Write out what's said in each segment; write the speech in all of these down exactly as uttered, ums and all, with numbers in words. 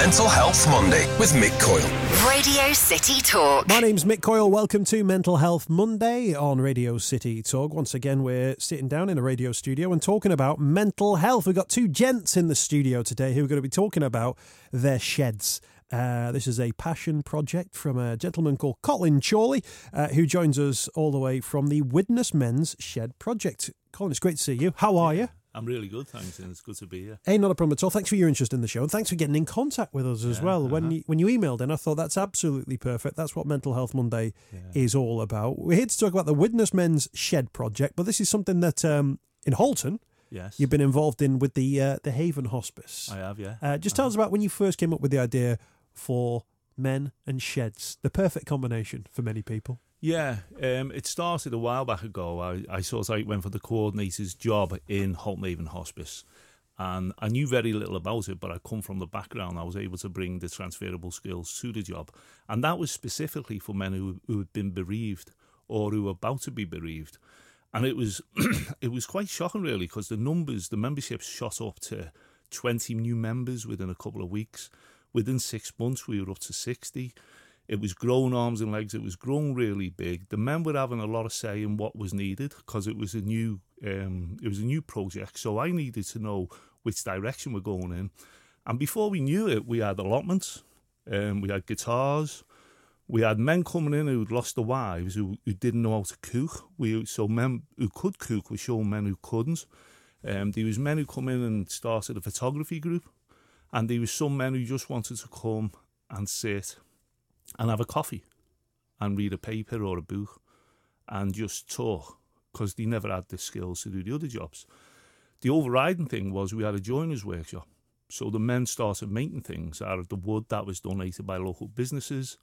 Mental Health Monday with Mick Coyle. Radio City Talk. My name's Mick Coyle. Welcome to Mental Health Monday on Radio City Talk. Once again, we're sitting down in a radio studio and talking about mental health. We've got two gents in the studio today who are going to be talking about their sheds. Uh, this is a passion project from a gentleman called Colin Chorley, uh, who joins us all the way from the Widnes Men's Shed Project. Colin, it's great to see you. How are you? I'm really good, thanks, and it's good to be here. Hey, not a problem at all. Thanks for your interest in the show, and thanks for getting in contact with us as yeah, well. Uh-huh. When you, when you emailed in, I thought that's absolutely perfect. That's what Mental Health Monday yeah. is all about. We're here to talk about the Widnes Men's Shed Project, but this is something that um, in Halton, yes, you've been involved in with the uh, the Haven Hospice. I have, yeah. Uh, just tell us about when you first came up with the idea for men and sheds, the perfect combination for many people. Yeah, um, it started a while back ago. I, I sort of like went for the coordinator's job in Halton Haven Hospice, and I knew very little about it, but I come from the background. I was able to bring the transferable skills to the job, and that was specifically for men who, who had been bereaved or who were about to be bereaved. And it was it was quite shocking, really, because the numbers, the membership shot up to twenty new members within a couple of weeks. Within six months, we were up to sixty. It was growing arms and legs. It was growing really big. The men were having a lot of say in what was needed because it was a new, um, it was a new project. So I needed to know which direction we're going in. And before we knew it, we had allotments, um, we had guitars, we had men coming in who'd lost their wives, who, who didn't know how to cook. We so men who could cook were showing men who couldn't. Um, there was men who come in and started a photography group, and there was some men who just wanted to come and sit and have a coffee and read a paper or a book and just talk, because they never had the skills to do the other jobs. The overriding thing was we had a joiner's workshop. So the men started making things out of the wood that was donated by local businesses.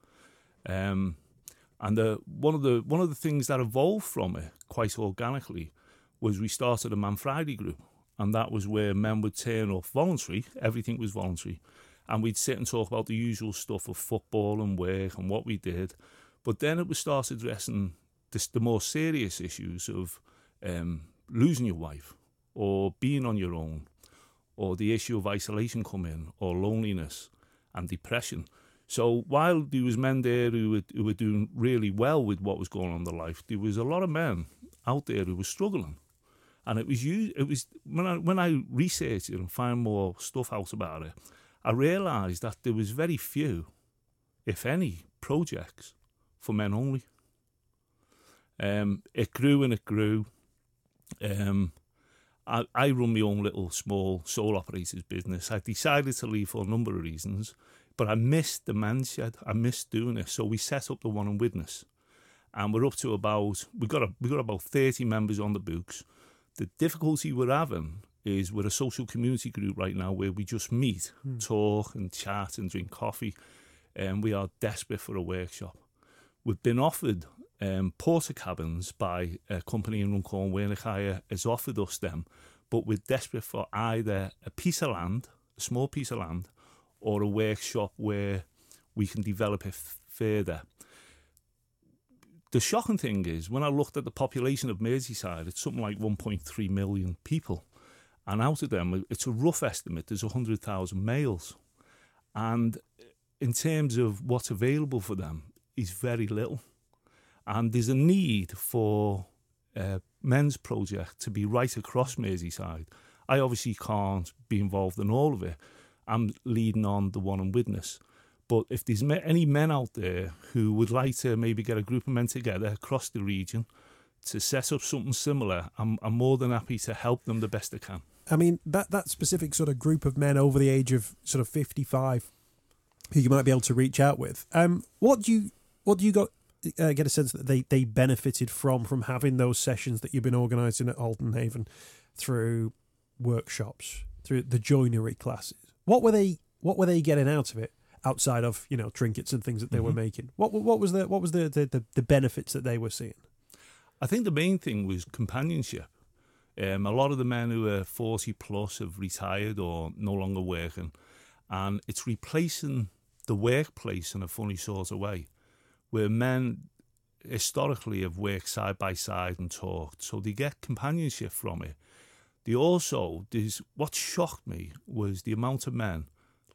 Um, and the, one of the one of the things that evolved from it quite organically was we started a Man Friday group. And that was where men would turn up voluntary. Everything was voluntary. And we'd sit and talk about the usual stuff of football and work and what we did. But then it would start addressing this, the more serious issues of um, losing your wife or being on your own, or the issue of isolation come in, or loneliness and depression. So while there was men there who were, who were doing really well with what was going on in their life, there was a lot of men out there who were struggling. And it was it was when I when I researched it and found more stuff out about it, I realised that there was very few, if any, projects for men only. Um, it grew and it grew. Um, I, I run my own little small sole operators business. I decided to leave for a number of reasons, but I missed the men's shed. I missed doing it, so we set up the one in Widnes, and we're up to about we got a, we got about thirty members on the books. The difficulty we're having is we're a social community group right now where we just meet, mm. talk and chat and drink coffee, and we are desperate for a workshop. We've been offered um, porter cabins by a company in Runcorn, Wernichaya has offered us them, but we're desperate for either a piece of land, a small piece of land, or a workshop where we can develop it f- further. The shocking thing is, when I looked at the population of Merseyside, it's something like one point three million people. And out of them, it's a rough estimate, there's one hundred thousand males. And in terms of what's available for them, is very little. And there's a need for a men's project to be right across Merseyside. I obviously can't be involved in all of it. I'm leading on the one in Widnes. But if there's any men out there who would like to maybe get a group of men together across the region to set up something similar, I'm, I'm more than happy to help them the best I can. I mean, that, that specific sort of group of men over the age of sort of fifty-five who you might be able to reach out with, um, what do you what do you got, uh, get a sense that they, they benefited from, from having those sessions that you've been organising at Halton Haven through workshops, through the joinery classes? What were they What were they getting out of it? Outside of, you know, trinkets and things that they mm-hmm. were making, what what was the what was the, the, the benefits that they were seeing? I think the main thing was companionship. Um, a lot of the men who are forty plus have retired or no longer working, and it's replacing the workplace in a funny sort of way, where men historically have worked side by side and talked, so they get companionship from it. They also, there's what shocked me was the amount of men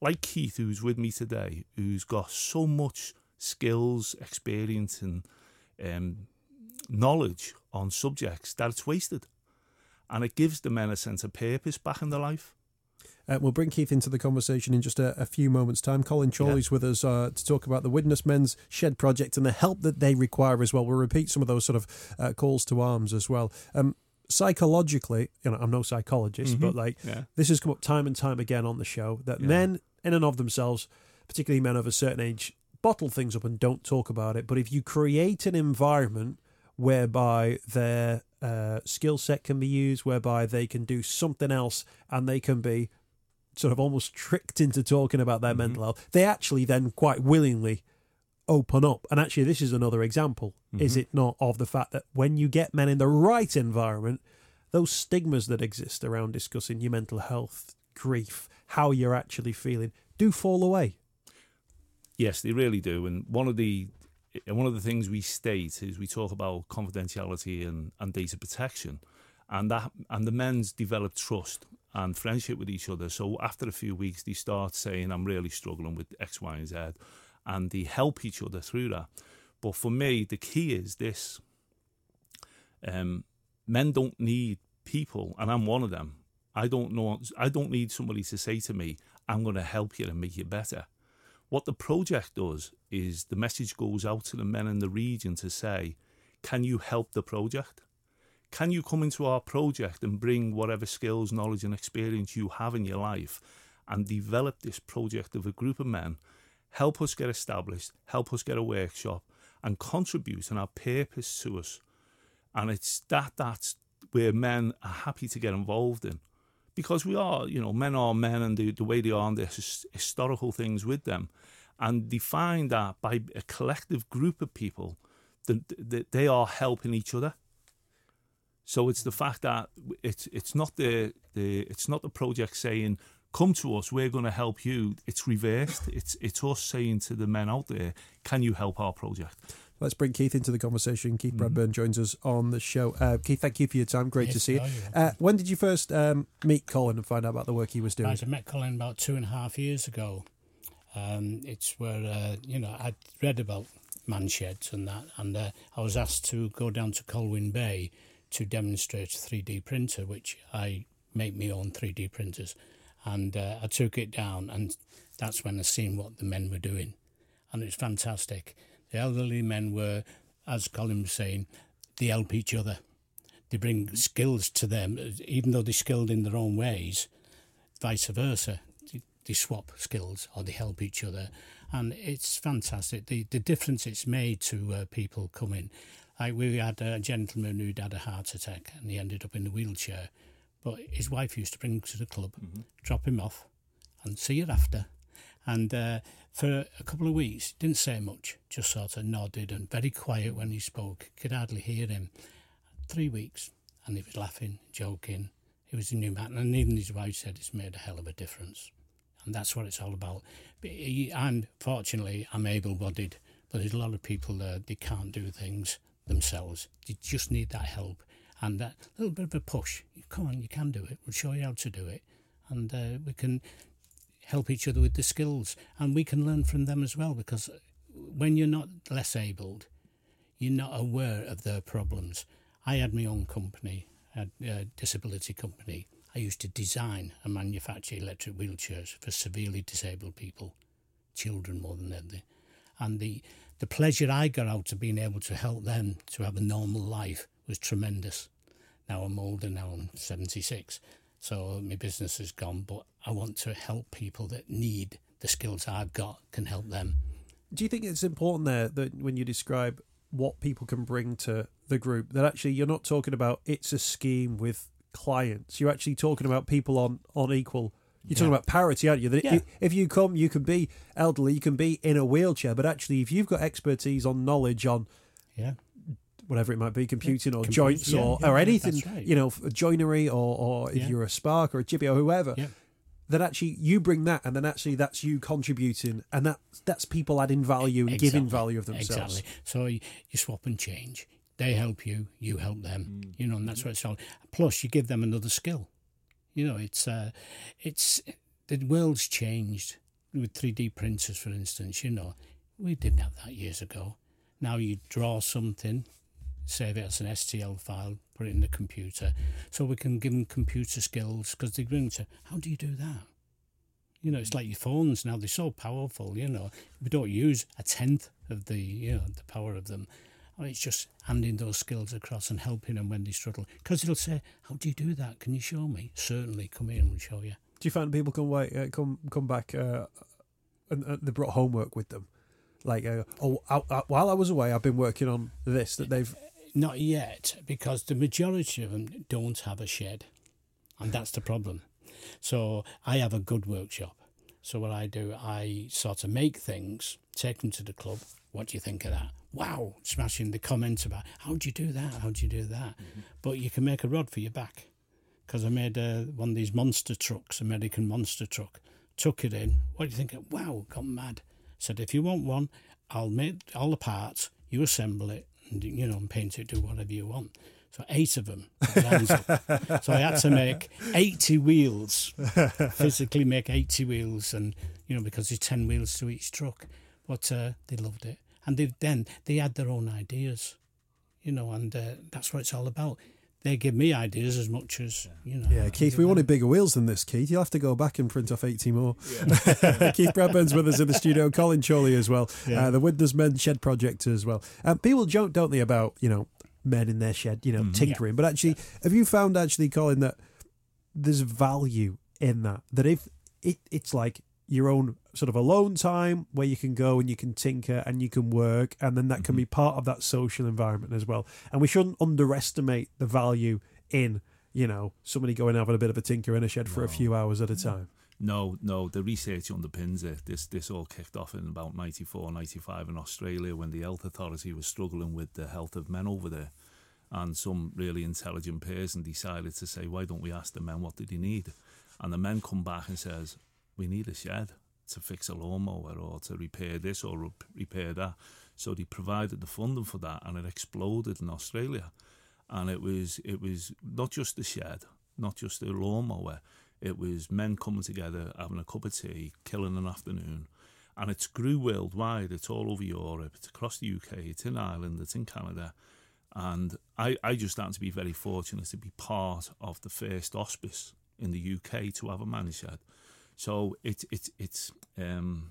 like Keith, who's with me today, who's got so much skills, experience, and um, knowledge on subjects that it's wasted. And it gives the men a sense of purpose back in their life. Uh, we'll bring Keith into the conversation in just a, a few moments' time. Colin Chorley's yeah. with us uh, to talk about the Widnes Men's Shed Project and the help that they require as well. We'll repeat some of those sort of uh, calls to arms as well. Um, psychologically, you know, I'm no psychologist, mm-hmm. but like yeah. this has come up time and time again on the show, that yeah. men in and of themselves, particularly men of a certain age, bottle things up and don't talk about it. But if you create an environment whereby their uh, skill set can be used, whereby they can do something else and they can be sort of almost tricked into talking about their mm-hmm. mental health, they actually then quite willingly open up. And actually, this is another example, mm-hmm. is it not, of the fact that when you get men in the right environment, those stigmas that exist around discussing your mental health, grief, how you're actually feeling, do fall away. Yes, they really do. And one of the one of the things we state is we talk about confidentiality and, and data protection, and that and the men's develop trust and friendship with each other. So after a few weeks, they start saying, I'm really struggling with X, Y, and Z, and they help each other through that. But for me, the key is this. Um, men don't need people, and I'm one of them. I don't know. I don't need somebody to say to me, I'm going to help you and make you better. What the project does is the message goes out to the men in the region to say, can you help the project? Can you come into our project and bring whatever skills, knowledge and experience you have in your life and develop this project of a group of men, help us get established, help us get a workshop and contribute and have purpose to us. And it's that that's where men are happy to get involved in. Because we are, you know, men are men, and the, the way they are, and there's historical things with them. And they find that by a collective group of people, that, that they are helping each other. So it's the fact that it's it's not the, the it's not the project saying, come to us, we're going to help you. It's reversed. It's it's us saying to the men out there, can you help our project? Let's bring Keith into the conversation. Keith mm-hmm. Bradburn joins us on the show. Uh, Keith, thank you for your time. Great yes, to see you. Uh, when did you first um, meet Colin and find out about the work he was doing? Right, I met Colin about two and a half years ago. Um, it's where, uh, you know, I'd read about man sheds and that, and uh, I was asked to go down to Colwyn Bay to demonstrate a three D printer, which I make my own three D printers. And uh, I took it down, and that's when I seen what the men were doing. And it was fantastic. The elderly men were, as Colin was saying, they help each other. They bring skills to them, even though they're skilled in their own ways, vice versa. They swap skills or they help each other. And it's fantastic. The the difference it's made to uh, people coming. Like we had a gentleman who'd had a heart attack and he ended up in a wheelchair. But his wife used to bring him to the club, mm-hmm. drop him off and see you after. And uh, for a couple of weeks, didn't say much, just sort of nodded and very quiet when he spoke. Could hardly hear him. Three weeks, and he was laughing, joking. He was a new man, and even his wife said it's made a hell of a difference. And that's what it's all about. But he, I'm, fortunately, I'm able-bodied, but there's a lot of people there, they can't do things themselves. They just need that help and that little bit of a push. Come on, you can do it. We'll show you how to do it. And uh, we can help each other with the skills, and we can learn from them as well, because when you're not less abled, you're not aware of their problems. I had my own company, a uh, disability company. I used to design and manufacture electric wheelchairs for severely disabled people, children more than anything. And the, the pleasure I got out of being able to help them to have a normal life was tremendous. Now I'm older, now I'm seventy-six. So my business is gone, but I want to help people that need the skills I've got, can help them. Do you think it's important there that when you describe what people can bring to the group, that actually you're not talking about it's a scheme with clients, you're actually talking about people on, on equal, you're talking yeah. about parity, aren't you? That yeah. if you come, you can be elderly, you can be in a wheelchair, but actually if you've got expertise on knowledge on yeah. whatever it might be, computing yeah. or Compute, joints yeah, or, yeah, or yeah, anything, right. you know, joinery or, or if yeah. you're a Spark or a Chippy or whoever, yeah. that actually you bring that, and then actually that's you contributing, and that that's people adding value and exactly. giving value of themselves. Exactly. So you, you swap and change. They help you, you help them, mm. you know, and that's what it's all. Plus, you give them another skill. You know, it's uh, it's the world's changed. with three D printers, for instance, you know, we didn't have that years ago. Now you draw something, save it as an S T L file, put it in the computer, so we can give them computer skills, because they bring to, how do you do that? You know, it's like your phones now, they're so powerful, you know. We don't use a tenth of the, you know, the power of them. And it's just handing those skills across and helping them when they struggle. Because it'll say, how do you do that? Can you show me? Certainly, come here and we'll show you. Do you find people come wait, uh, come come back uh, and uh, they brought homework with them? Like, uh, oh, I, I, while I was away, I've been working on this that they've... Not yet, because the majority of them don't have a shed. And that's the problem. So I have a good workshop. So what I do, I sort of make things, take them to the club. What do you think of that? Wow, smashing the comments about, how do you do that? How do you do that? Mm-hmm. But you can make a rod for your back. Because I made uh, one of these monster trucks, American monster truck. Took it in. What do you think of? Wow, got mad. Said, if you want one, I'll make all the parts, you assemble it, and, you know, and paint it, do whatever you want. So eight of them. So I had to make eighty wheels, physically make eighty wheels, and, you know, because there's ten wheels to each truck. But uh, they loved it. And they, then they had their own ideas, you know, and uh, that's what it's all about. They give me ideas as much as, you know. Yeah, Keith, we wanted bigger wheels than this, Keith. You'll have to go back and print off eighty more. Yeah. Keith Bradburn's with us in the studio, Colin Chorley as well, yeah. uh, the Winters Men Shed Project as well. Um, people joke, don't they, about, you know, men in their shed, you know, mm. tinkering. Yeah. But actually, have you found, actually, Colin, that there's value in that? That if it, it's like your own sort of alone time where you can go and you can tinker and you can work, and then that mm-hmm. can be part of that social environment as well. And we shouldn't underestimate the value in, you know, somebody going having a bit of a tinker in a shed no. for a few hours at a time. No, no, the research underpins it. This this all kicked off in about ninety-four, ninety-five in Australia, when the health authority was struggling with the health of men over there. And some really intelligent person decided to say, why don't we ask the men what did they need? And the men come back and says, we need a shed to fix a lawnmower or to repair this or repair that. So they provided the funding for that, and it exploded in Australia. And it was it was not just the shed, not just the lawnmower. It was men coming together, having a cup of tea, killing an afternoon. And it's grew worldwide. It's all over Europe. It's across the U K. It's in Ireland. It's in Canada. And I, I just happen to be very fortunate to be part of the first hospice in the U K to have a man's shed. So it's it's it's um,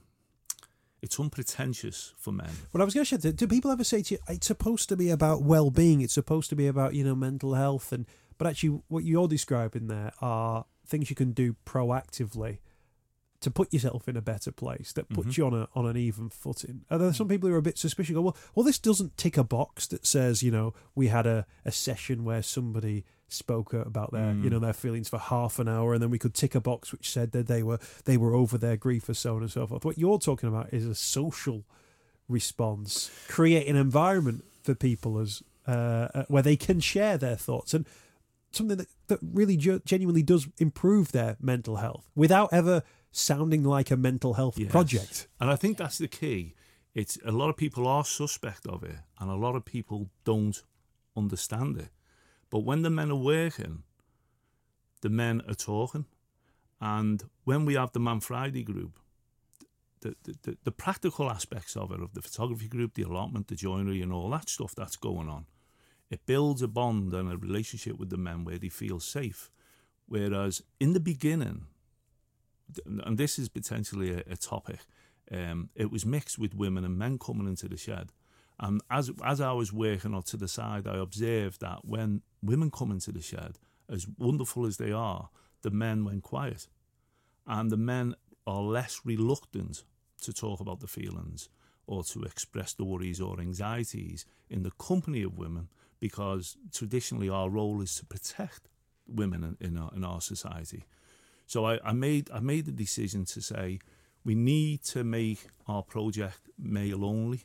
it's unpretentious for men. Well, I was going to say, do people ever say to you, it's supposed to be about well-being, it's supposed to be about, you know, mental health, and but actually what you're describing there are things you can do proactively to put yourself in a better place, that puts mm-hmm. you on a on an even footing. Are there some people who are a bit suspicious, go, well, well, this doesn't tick a box that says, you know, we had a, a session where somebody spoke about their, mm. you know, their feelings for half an hour, and then we could tick a box which said that they were they were over their grief, or so on and so forth. What you're talking about is a social response, create an environment for people as uh, where they can share their thoughts, and something that, that really ge- genuinely does improve their mental health without ever sounding like a mental health yes. project. And I think that's the key. It's a lot of people are suspect of it, and a lot of people don't understand it. But when the men are working, the men are talking. And when we have the Man Friday group, the, the, the, the practical aspects of it, of the photography group, the allotment, the joinery and all that stuff that's going on, it builds a bond and a relationship with the men where they feel safe. Whereas in the beginning, and this is potentially a, a topic, um, it was mixed with women and men coming into the shed. And as as I was working up to the side, I observed that when women come into the shed, as wonderful as they are, the men went quiet. And the men are less reluctant to talk about the feelings or to express the worries or anxieties in the company of women, because traditionally our role is to protect women in, in, our, in our society. So I, I made I made the decision to say we need to make our project male only.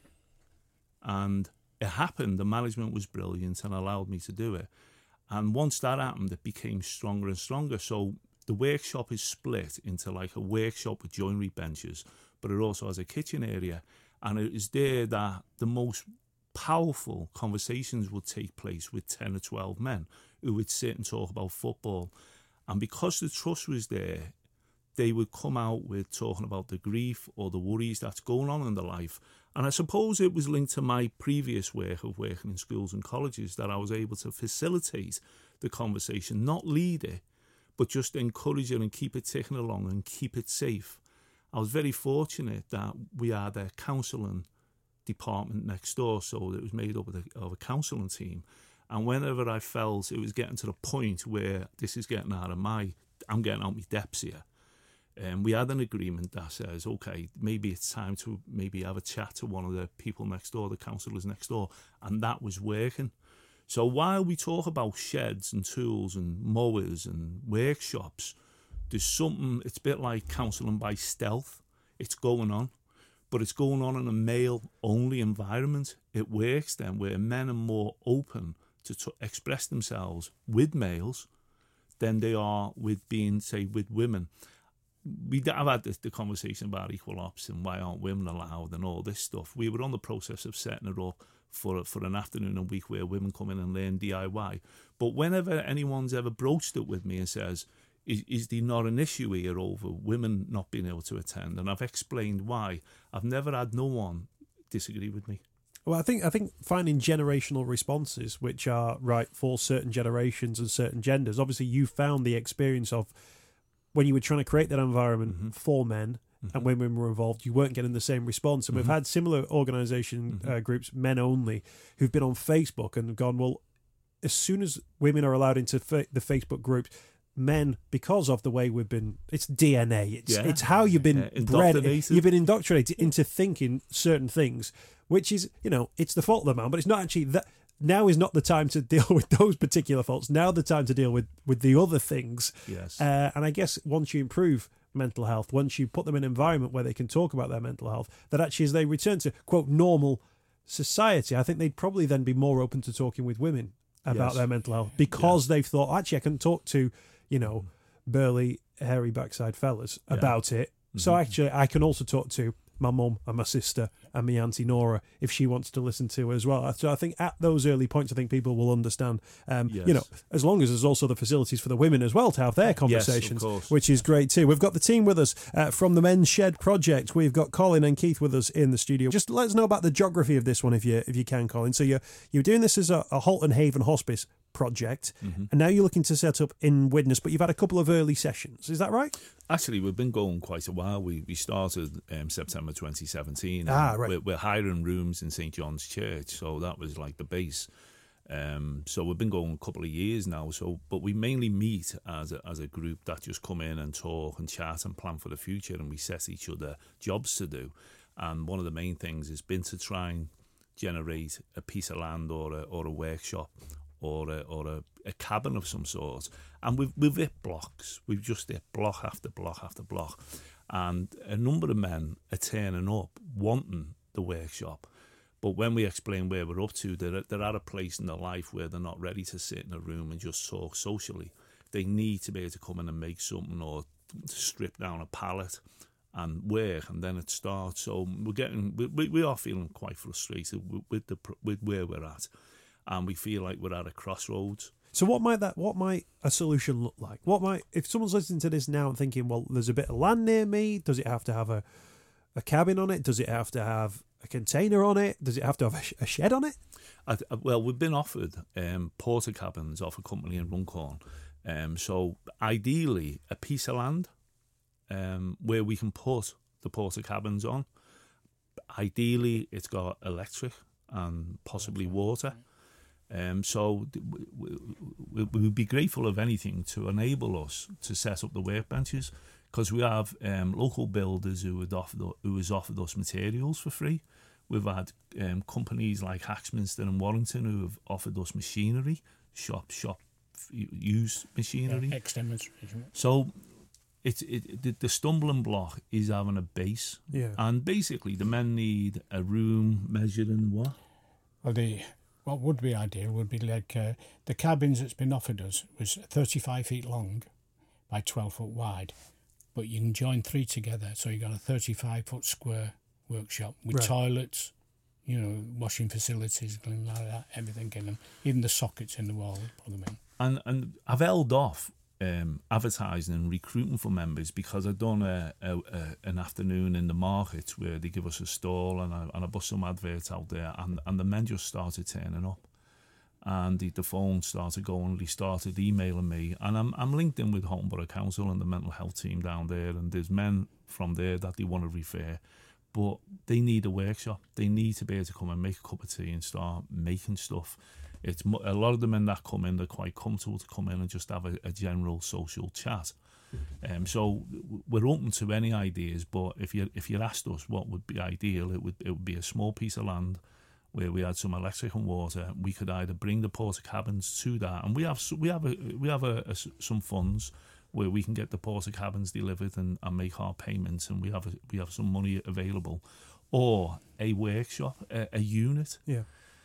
And it happened, the management was brilliant and allowed me to do it. And once that happened, it became stronger and stronger. So the workshop is split into like a workshop with joinery benches, but it also has a kitchen area. And it is there that the most powerful conversations would take place with ten or twelve men who would sit and talk about football. And because the trust was there, they would come out with talking about the grief or the worries that's going on in their life. And I suppose it was linked to my previous work of working in schools and colleges that I was able to facilitate the conversation, not lead it, but just encourage it and keep it ticking along and keep it safe. I was very fortunate that we had a counselling department next door, so it was made up of, the, of a counselling team. And whenever I felt it was getting to the point where this is getting out of my, I'm getting out my depths here, um, we had an agreement that says, okay, maybe it's time to maybe have a chat to one of the people next door, the counsellors next door, and that was working. So while we talk about sheds and tools and mowers and workshops, there's something, it's a bit like counselling by stealth. It's going on, but it's going on in a male-only environment. It works then where men are more open to t- express themselves with males than they are with being, say, with women. We have had this, the conversation about equal ops and why aren't women allowed and all this stuff. We were on the process of setting it up for for an afternoon a week where women come in and learn D I Y. But whenever anyone's ever broached it with me and says, is, is there not an issue here over women not being able to attend? And I've explained why. I've never had no one disagree with me. Well, I think I think finding generational responses which are right for certain generations and certain genders. Obviously, you found the experience of when you were trying to create that environment mm-hmm. for men, mm-hmm. and when women were involved, you weren't getting the same response. And mm-hmm. we've had similar organisation mm-hmm. uh, groups, men only, who've been on Facebook and gone, well, as soon as women are allowed into fa- the Facebook groups, men, because of the way we've been, it's D N A, it's yeah. it's how you've been yeah. bred, you've been indoctrinated into thinking certain things, which is, you know, it's the fault of the man, but it's not actually that. Now is not the time to deal with those particular faults. Now the time to deal with, with the other things. Yes. Uh, and I guess once you improve mental health, once you put them in an environment where they can talk about their mental health, that actually as they return to, quote, normal society, I think they'd probably then be more open to talking with women about yes. their mental health because yeah. they've thought, actually, I can talk to, you know, burly, hairy backside fellas yeah. about it. Mm-hmm. So actually, I can also talk to my mum and my sister and my auntie Nora if she wants to listen to it as well. So I think at those early points, I think people will understand, um, yes. you know, as long as there's also the facilities for the women as well to have their conversations, yes, which is great too. We've got the team with us uh, from the Men's Shed Project. We've got Colin and Keith with us in the studio. Just let us know about the geography of this one if you if you can, Colin. So you're, you're doing this as a, a Halton Haven hospice project, mm-hmm. and now you're looking to set up in Widnes, but you've had a couple of early sessions. Is that right? Actually, we've been going quite a while. We we started um, September twenty seventeen. Ah, right. We're, we're hiring rooms in Saint John's Church, so that was like the base. Um, so we've been going a couple of years now. So, but we mainly meet as a, as a group that just come in and talk and chat and plan for the future, and we set each other jobs to do. And one of the main things has been to try and generate a piece of land or a, or a workshop or a, or a, a cabin of some sort. And we've, we've hit blocks. We've just hit block after block after block. And a number of men are turning up wanting the workshop. But when we explain where we're up to, they're, they're at a place in their life where they're not ready to sit in a room and just talk socially. They need to be able to come in and make something or strip down a pallet and work, and then it starts. So we're getting, we, we are feeling quite frustrated with, with, the, with where we're at. And we feel like we're at a crossroads. So what might that? What might a solution look like? What might, if someone's listening to this now and thinking, well, there's a bit of land near me. Does it have to have a, a cabin on it? Does it have to have a container on it? Does it have to have a, sh- a shed on it? I, well, we've been offered um, porter cabins off a company in Runcorn. Um, so ideally, a piece of land um, where we can put the porter cabins on. Ideally, it's got electric and possibly water. Um, so we, we, we would be grateful of anything to enable us to set up the workbenches, because we have um, local builders who would offer who has offered us materials for free. We've had um, companies like Haxminster and Warrington who have offered us machinery, shop shop used machinery. Yeah, demonstration. So it's it, the, the stumbling block is having a base, yeah. And basically the men need a room measuring what? Well, the what would be ideal would be like uh, the cabins that's been offered us was thirty-five feet long by twelve foot wide, but you can join three together, so you got a thirty-five foot square workshop with right. toilets, you know, washing facilities, like that, everything in them, even the sockets in the wall, put them in. And and I've held off um, advertising and recruiting for members, because I'd done a, a, a, an afternoon in the market where they give us a stall and I, and I put some adverts out there, and, and the men just started turning up. And the, the phone started going, they started emailing me. And I'm, I'm linked in with Halton Borough Council and the mental health team down there, and there's men from there that they want to refer. But they need a workshop. They need to be able to come and make a cup of tea and start making stuff. It's a lot of the men that come in, they're quite comfortable to come in and just have a, a general social chat. Um, so we're open to any ideas, but if you if you asked us what would be ideal, it would it would be a small piece of land where we had some electric and water. We could either bring the porta cabins to that, and we have we have a, we have a, a, some funds where we can get the porta cabins delivered and, and make our payments, and we have a, we have some money available, or a workshop, a, a unit, yeah,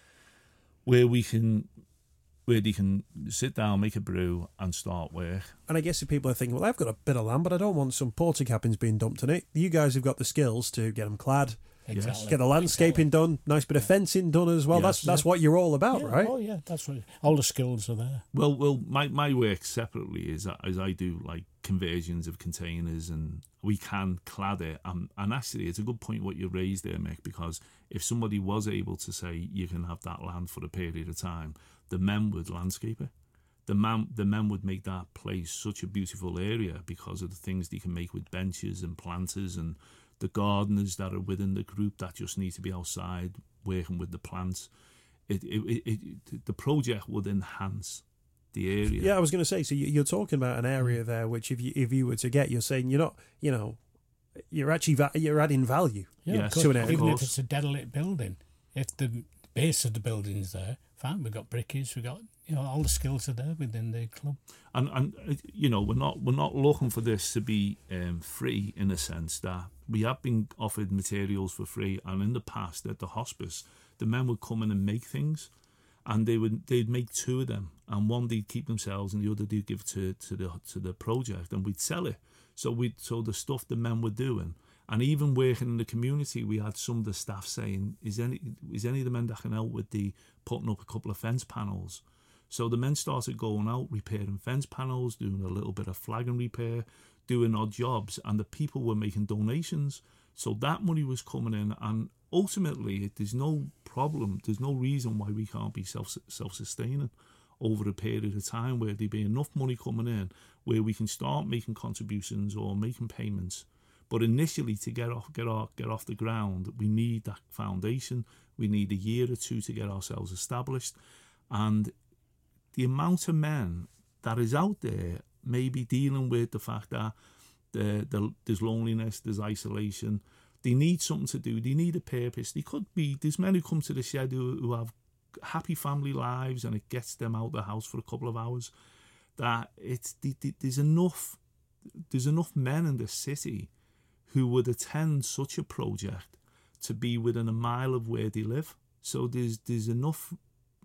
where we can. Where they can sit down, make a brew, and start work. And I guess if people are thinking, well, I've got a bit of land, but I don't want some porta cabins being dumped in it. You guys have got the skills to get them clad, Exactly. get the landscaping exactly. done, nice bit of fencing done as well. Yes. That's that's what you're all about, Yeah, right? Oh yeah, that's what. All the skills are there. Well, well, my, my work separately is as I do like conversions of containers, and we can clad it. Um, and actually, it's a good point what you raised there, Mick, because if somebody was able to say you can have that land for a period of time, the men would landscape it. The men, the men would make that place such a beautiful area because of the things they can make with benches and planters, and the gardeners that are within the group that just need to be outside working with the plants. It, it, it, it the project would enhance the area. Yeah, I was going to say. So you- you're talking about an area there, which if you if you were to get, you're saying you're not, you know, you're actually va- you're adding value. Yeah, Yes, of course. to an area. Even Of if course. it's a derelict building, if the base of the building is there, fine. We've got brickies. We've got, you know, all the skills are there within the club. And and uh, you know, we're not we're not looking for this to be um, free, in a sense that we have been offered materials for free, and in the past at the hospice, the men would come in and make things, and they would they'd make two of them, and one they'd keep themselves, and the other they'd give to to the to the project, and we'd sell it. So we so the stuff the men were doing. And even working in the community, we had some of the staff saying, is any is any of the men that can help with the putting up a couple of fence panels? So the men started going out, repairing fence panels, doing a little bit of flagging repair, doing odd jobs, and the people were making donations. So that money was coming in, and ultimately, there's no problem, there's no reason why we can't be self self-sustaining over a period of time where there'd be enough money coming in where we can start making contributions or making payments. But initially, to get off, get off, get off the ground, we need that foundation. We need a year or two to get ourselves established, and the amount of men that is out there maybe dealing with the fact that the, the, there's loneliness, there's isolation. They need something to do. They need a purpose. They could be. There's men who come to the shed who, who have happy family lives, and it gets them out of the house for a couple of hours. That it's there's enough. There's enough men in the city who would attend such a project to be within a mile of where they live. So there's there's enough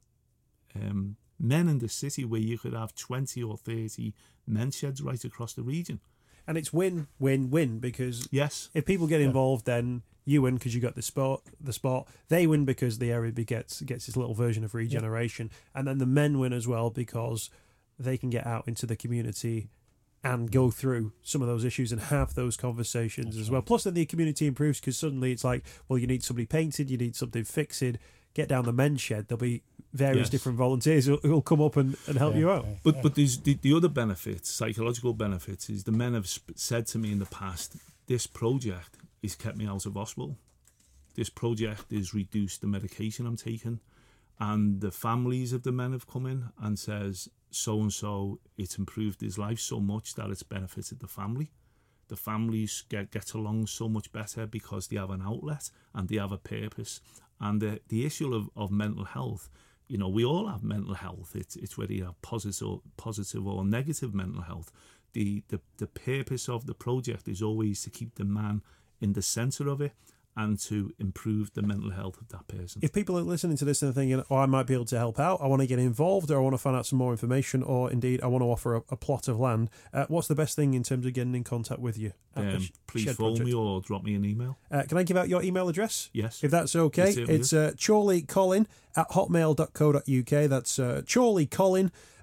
um, men in the city where you could have twenty or thirty men's sheds right across the region. And it's win, win, win, because Yes. if people get involved, then you win because you got the spot, the spot. They win because the area gets gets its little version of regeneration, and then the men win as well because they can get out into the community and go through some of those issues and have those conversations That's as well. right. Plus, then the community improves because suddenly it's like, well, you need somebody painted, you need something fixed. Get down the men's shed. There'll be various Yes. different volunteers who will come up and, and help Yeah, you out. yeah, But yeah. but there's the, the other benefits, psychological benefits, is the men have sp- said to me in the past, this project has kept me out of hospital. This project has reduced the medication I'm taking, and the families of the men have come in and says so and so it's improved his life so much that it's benefited the family. The families get get along so much better because they have an outlet and they have a purpose. And the the issue of, of mental health, you know, we all have mental health. It's it's whether you have positive, positive or negative mental health. The, the the purpose of the project is always to keep the man in the centre of it and to improve the mental health of that person. If people are listening to this and thinking, oh, I might be able to help out, I want to get involved, or I want to find out some more information, or indeed I want to offer a, a plot of land, uh, what's the best thing in terms of getting in contact with you? at the Um, Sh- please Shed phone Project? me or drop me an email. Uh, can I give out your email address? Yes. If that's okay. Yes, it It's uh, chorleycolin at hotmail dot co dot uk. That's uh, chorleycolin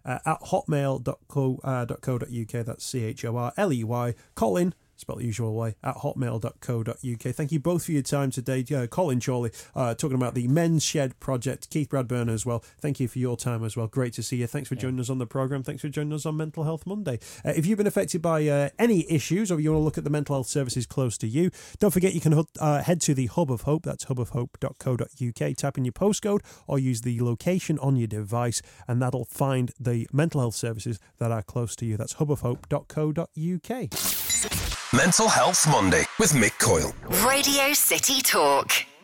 uh, at hotmail dot co dot uk. That's C H O R L E Y. Colin, spelled the usual way, at hotmail dot co dot uk. Thank you both for your time today. Uh, Colin Chorley, uh, talking about the Men's Shed project. Keith Bradburn as well. Thank you for your time as well. Great to see you. Thanks for joining yeah. us on the programme. Thanks for joining us on Mental Health Monday. Uh, if you've been affected by uh, any issues or you want to look at the mental health services close to you, don't forget you can uh, head to the Hub of Hope. That's hub of hope dot co dot uk. Type in your postcode or use the location on your device and that'll find the mental health services that are close to you. That's hub of hope dot co dot uk. Mental Health Monday with Mick Coyle. Radio City Talk.